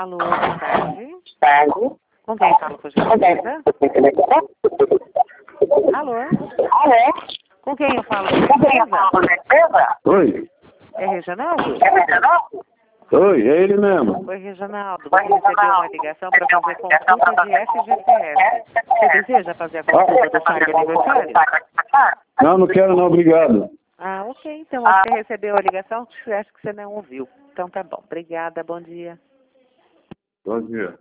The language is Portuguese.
Alô, boa tarde. Tarde. Com quem falo, por gentileza? Alô? Alô? Com quem eu falo, por Com quem eu gentileza? falo, por gentileza? Oi. É Reginaldo? É Reginaldo? Oi, é ele mesmo. Oi, Reginaldo. Você recebeu uma ligação para fazer consulta de FGTS. Você deseja fazer a consulta do saque aniversário? Não, não quero não, obrigado. Ah, ok. Então, você recebeu a ligação, acho que você não ouviu. Então, tá bom. Obrigada, bom dia. Bom dia.